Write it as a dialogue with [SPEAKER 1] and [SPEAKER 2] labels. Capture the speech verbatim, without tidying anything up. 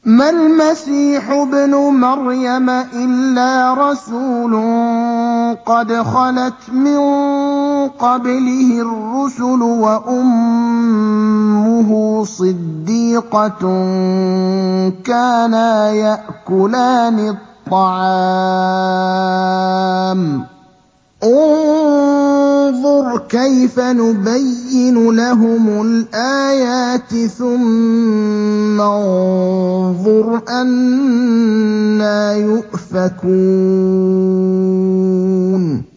[SPEAKER 1] مَا الْمَسِيحُ ابْنُ مَرْيَمَ إِلَّا رَسُولٌ قَدْ خَلَتْ مِن قَبْلِهِ الرُّسُلُ وَأُمُّهُ صِدِّيقَةٌ كَانَا يَأْكُلَانِ الطَّعَامَ ۗ انظُرْ كَيْفَ نُبَيِّنُ لَهُمُ الْآيَاتِ ثُمَّ انظُرْ أَنَّىٰ يُؤْفَكُونَ